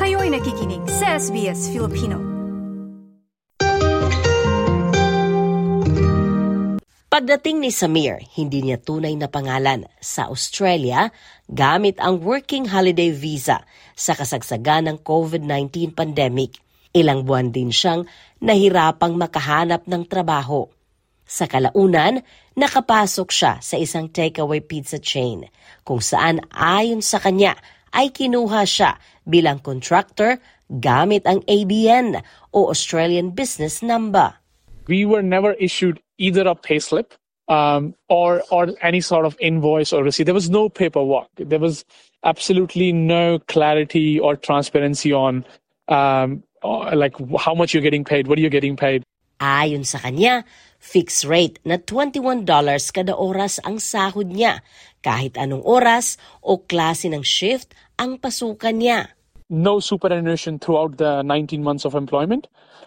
Kayo'y nakikinig sa SBS Filipino. Pagdating ni Samir, hindi niya tunay na pangalan sa Australia gamit ang Working Holiday Visa sa kasagsagan ng COVID-19 pandemic. Ilang buwan din siyang nahirapang makahanap ng trabaho. Sa kalaunan, nakapasok siya sa isang takeaway pizza chain kung saan ayon sa kanya ay kinuha siya bilang contractor gamit ang ABN o Australian Business Number. We were never issued either a payslip or any sort of invoice or receipt. There was no paperwork. There was absolutely no clarity or transparency on like how much you're getting paid, what are you getting paid. Ayon sa kanya, fixed rate na $21 kada oras ang sahod niya, kahit anong oras o klase ng shift ang pasukan niya. No superannuation throughout the 19 months of employment.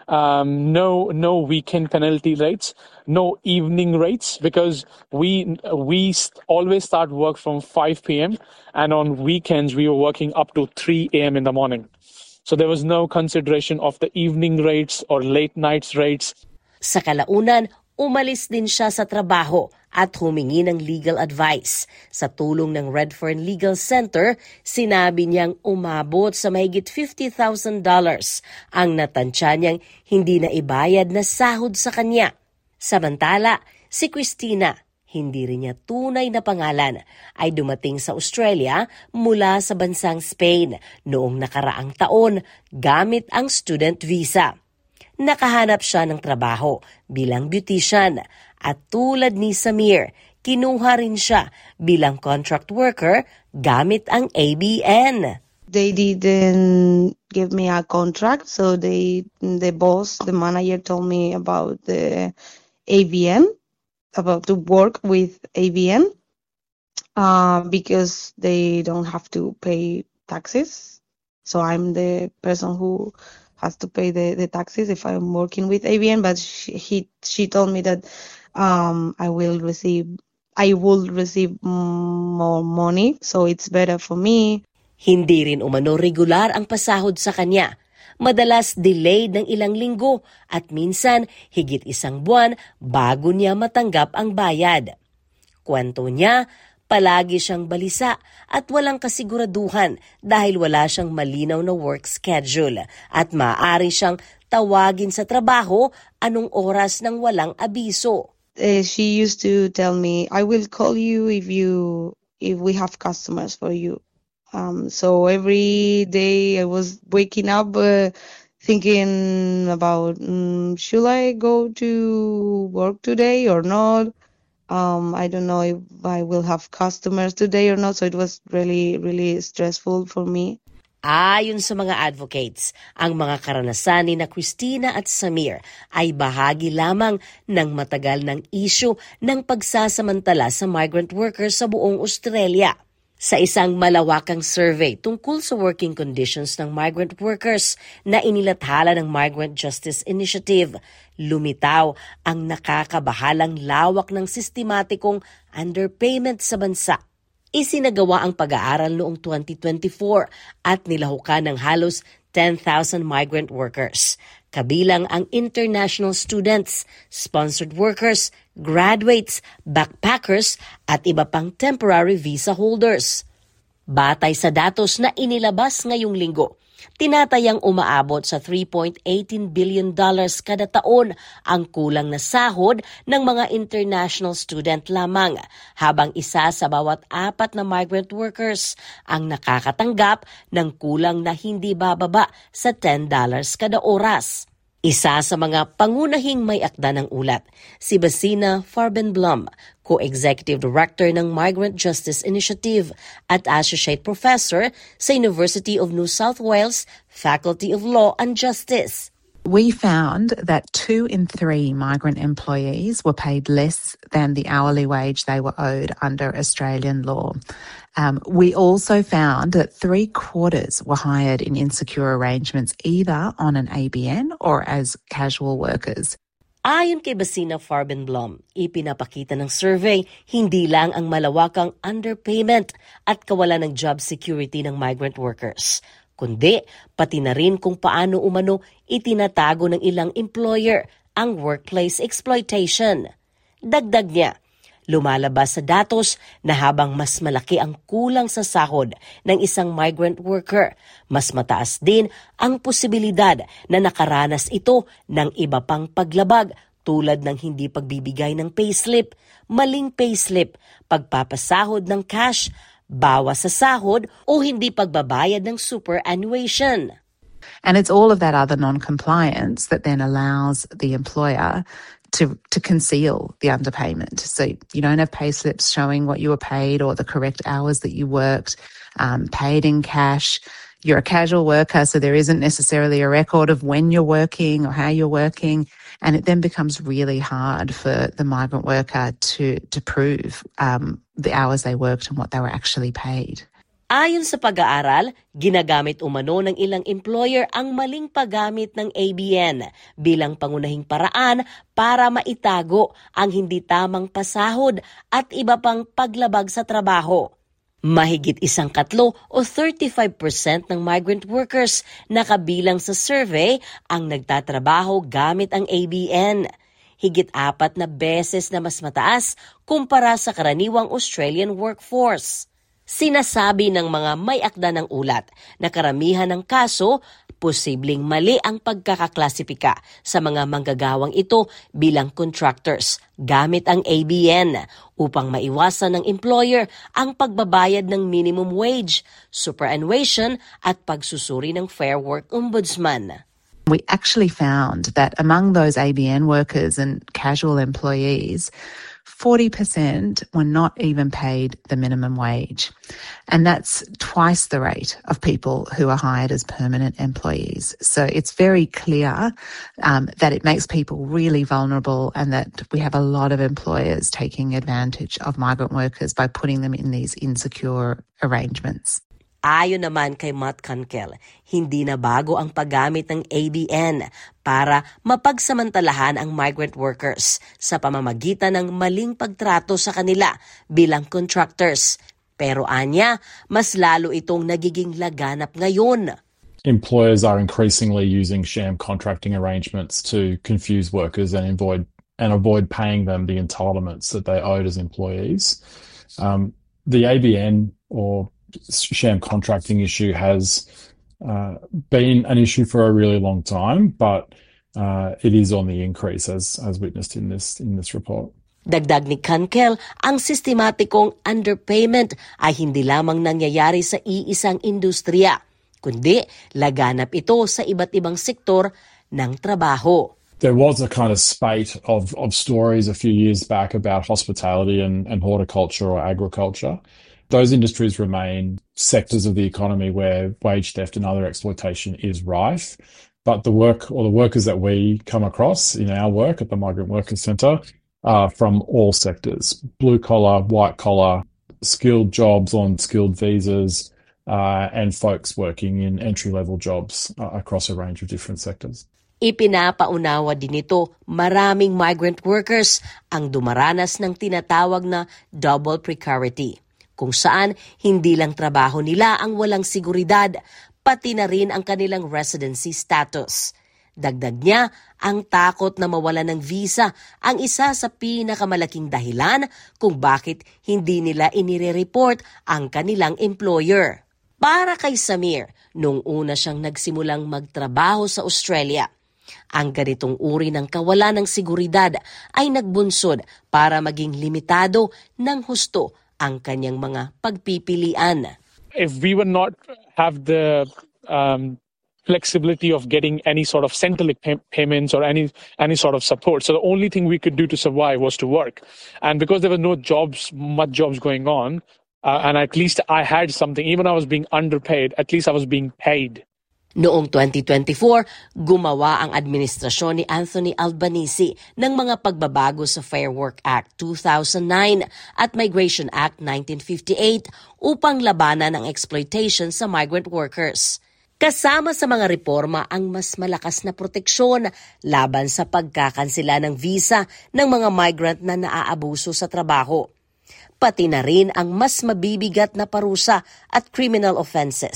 No weekend penalty rates. No evening rates because we always start work from 5 p.m. and on weekends we were working up to 3 a.m. in the morning. So there was no consideration of the evening rates or late nights rates. Sa kalaunan, umalis din siya sa trabaho at humingi ng legal advice. Sa tulong ng Redfern Legal Center, sinabi niyang umabot sa mahigit $50,000 ang natansya niyang hindi na ibayad na sahod sa kanya. Samantala, si Christina, hindi rin niya tunay na pangalan, ay dumating sa Australia mula sa bansang Spain noong nakaraang taon gamit ang student visa. Nakahanap siya ng trabaho bilang beautician at tulad ni Samir, kinuha rin siya bilang contract worker gamit ang ABN. They didn't give me a contract, so the manager told me about the ABN, about to work with ABN because they don't have to pay taxes. So I'm the person who has to pay the taxes if I'm working with ABN, but she told me that I will receive more money, so it's better for me. Hindi rin umano regular ang pasahod sa kanya. Madalas delayed ng ilang linggo at minsan higit isang buwan bago niya matanggap ang bayad. Kwento niya, palagi siyang balisa at walang kasiguraduhan dahil wala siyang malinaw na work schedule at maaari siyang tawagin sa trabaho anong oras nang walang abiso. She used to tell me, I will call you if we have customers for you. So every day I was waking up thinking about, should I go to work today or not? I don't know if I will have customers today or not. So it was really, really stressful for me. Ayon sa mga advocates, ang mga karanasan ni na Christina at Samir ay bahagi lamang ng matagal ng issue ng pagsasamantala sa migrant workers sa buong Australia. Sa isang malawakang survey tungkol sa working conditions ng migrant workers na inilathala ng Migrant Justice Initiative, lumitaw ang nakakabahalang lawak ng sistematikong underpayment sa bansa. Isinagawa ang pag-aaral noong 2024 at nilahukan ng halos 10,000 migrant workers. Kabilang ang international students, sponsored workers, graduates, backpackers at iba pang temporary visa holders. Batay sa datos na inilabas ngayong linggo, tinatayang umaabot sa $3.18 billion kada taon ang kulang na sahod ng mga international student lamang, habang isa sa bawat 4 na migrant workers ang nakakatanggap ng kulang na hindi bababa sa $10 kada oras. Isa sa mga pangunahing may akda ng ulat, si Basina Farbenblom, Co-Executive Director ng Migrant Justice Initiative at Associate Professor sa University of New South Wales, Faculty of Law and Justice. We found that 2 in 3 migrant employees were paid less than the hourly wage they were owed under Australian law. We also found that 3/4 were hired in insecure arrangements either on an ABN or as casual workers. Ayon kay Basina Farbenblom, ipinapakita ng survey hindi lang ang malawakang underpayment at kawalan ng job security ng migrant workers, kundi pati na rin kung paano umano itinatago ng ilang employer ang workplace exploitation. Dagdag niya, lumalabas sa datos na habang mas malaki ang kulang sa sahod ng isang migrant worker, mas mataas din ang posibilidad na nakaranas ito ng iba pang paglabag tulad ng hindi pagbibigay ng payslip, maling payslip, pagpapasahod ng cash, bawas sa sahod o hindi pagbabayad ng superannuation. And it's all of that other non-compliance that then allows the employer to conceal the underpayment. So you don't have pay slips showing what you were paid or the correct hours that you worked, paid in cash. You're a casual worker, so there isn't necessarily a record of when you're working or how you're working. And it then becomes really hard for the migrant worker to prove the hours they worked and what they were actually paid. Ayon sa pag-aaral, ginagamit umano ng ilang employer ang maling paggamit ng ABN bilang pangunahing paraan para maitago ang hindi tamang pasahod at iba pang paglabag sa trabaho. Mahigit 1/3 o 35% ng migrant workers na kabilang sa survey ang nagtatrabaho gamit ang ABN. Higit 4 na beses na mas mataas kumpara sa karaniwang Australian workforce. Sinasabi ng mga may akda ng ulat na karamihan ng kaso, posibleng mali ang pagkakaklasipika sa mga manggagawang ito bilang contractors gamit ang ABN upang maiwasan ng employer ang pagbabayad ng minimum wage, superannuation at pagsusuri ng Fair Work Ombudsman. We actually found that among those ABN workers and casual employees, 40% were not even paid the minimum wage. And that's twice the rate of people who are hired as permanent employees. So it's very clear that it makes people really vulnerable and that we have a lot of employers taking advantage of migrant workers by putting them in these insecure arrangements. Ayon naman kay Matt Kunkel, hindi na bago ang paggamit ng ABN para mapagsamantalahan ang migrant workers sa pamamagitan ng maling pagtrato sa kanila bilang contractors. Pero anya, mas lalo itong nagiging laganap ngayon. Employers are increasingly using sham contracting arrangements to confuse workers and avoid paying them the entitlements that they owed as employees. The ABN or sham contracting issue has been an issue for a really long time, but it is on the increase as witnessed in this report. Dagdag ni Kunkel, ang sistematikong underpayment ay hindi lamang nangyayari sa iisang industriya, kundi laganap ito sa iba't ibang sektor ng trabaho. There was a kind of spate of stories a few years back about hospitality and horticulture or agriculture. Those industries remain sectors of the economy where wage theft and other exploitation is rife. But the workers that we come across in our work at the Migrant Workers Centre are from all sectors, blue collar, white collar, skilled jobs on skilled visas, and folks working in entry-level jobs across a range of different sectors. Ipinapaunawa din ito, maraming migrant workers ang dumaranas ng tinatawag na double precarity, kung saan hindi lang trabaho nila ang walang seguridad, pati na rin ang kanilang residency status. Dagdag niya, ang takot na mawala ng visa ang isa sa pinakamalaking dahilan kung bakit hindi nila inire-report ang kanilang employer. Para kay Samir, nung una siyang nagsimulang magtrabaho sa Australia, ang ganitong uri ng kawalan ng seguridad ay nagbunsod para maging limitado ng husto ang kanyang mga pagpipilian. If we would not have the flexibility of getting any sort of Centrelink payments or any sort of support, so the only thing we could do to survive was to work. And because there were no much jobs going on, and at least I had something, even I was being underpaid, at least I was being paid. Noong 2024, gumawa ang administrasyon ni Anthony Albanese ng mga pagbabago sa Fair Work Act 2009 at Migration Act 1958 upang labanan ang exploitation sa migrant workers. Kasama sa mga reforma ang mas malakas na proteksyon laban sa pagkakansela ng visa ng mga migrant na naaabuso sa trabaho. Pati na rin ang mas mabibigat na parusa at criminal offenses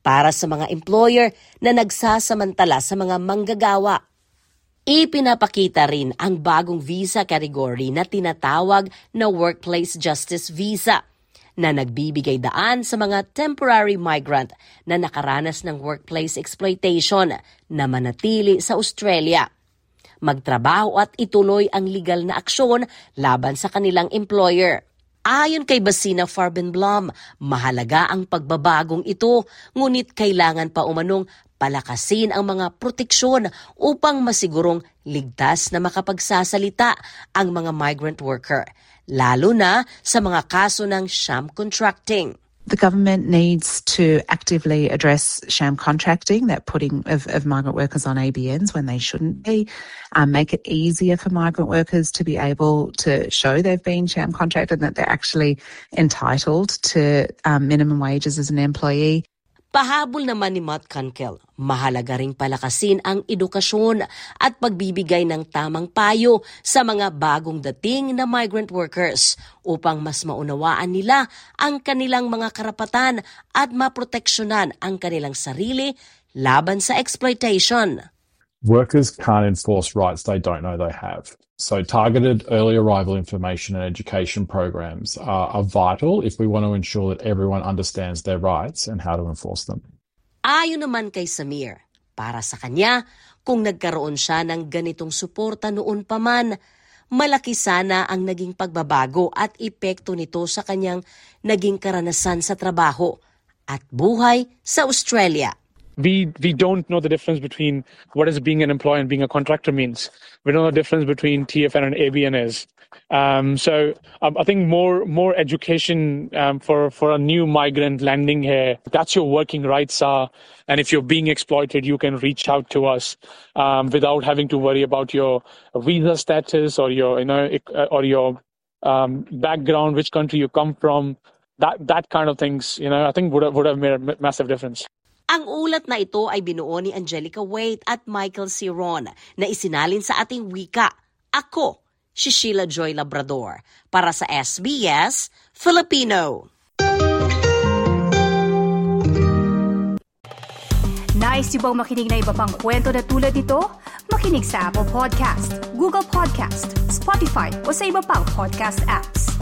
para sa mga employer na nagsasamantala sa mga manggagawa. Ipinapakita rin ang bagong visa category na tinatawag na Workplace Justice Visa na nagbibigay daan sa mga temporary migrant na nakaranas ng workplace exploitation na manatili sa Australia, magtrabaho at ituloy ang legal na aksyon laban sa kanilang employer. Ayon kay Basina Farbenblom, mahalaga ang pagbabagong ito, ngunit kailangan pa umanong palakasin ang mga proteksyon upang masigurong ligtas na makapagsasalita ang mga migrant worker, lalo na sa mga kaso ng sham contracting. The government needs to actively address sham contracting, that putting of migrant workers on ABNs when they shouldn't be, make it easier for migrant workers to be able to show they've been sham contracted and that they're actually entitled to minimum wages as an employee. Pahabol naman ni Matt Kunkel, mahalaga ring palakasin ang edukasyon at pagbibigay ng tamang payo sa mga bagong dating na migrant workers upang mas maunawaan nila ang kanilang mga karapatan at maproteksyonan ang kanilang sarili laban sa exploitation. Workers can't enforce rights they don't know they have. So targeted early arrival information and education programs are vital if we want to ensure that everyone understands their rights and how to enforce them. Ayon naman kay Samir, para sa kanya, kung nagkaroon siya ng ganitong suporta noon pa man, malaki sana ang naging pagbabago at epekto nito sa kanyang naging karanasan sa trabaho at buhay sa Australia. We don't know the difference between what is being an employee and being a contractor means. We don't know the difference between TFN and ABN is. So I think more education for a new migrant landing here. That's your working rights are, and if you're being exploited, you can reach out to us without having to worry about your visa status or your background, which country you come from. That kind of things, I think would have made a massive difference. Ang ulat na ito ay binuo ni Angelica Waite at Michael C. Ron na isinalin sa ating wika. Ako, si Sheila Joy Labrador, para sa SBS Filipino. Nice yung bang makinig na iba pang kwento na tulad ito? Makinig sa Apple Podcast, Google Podcast, Spotify o sa iba pang podcast apps.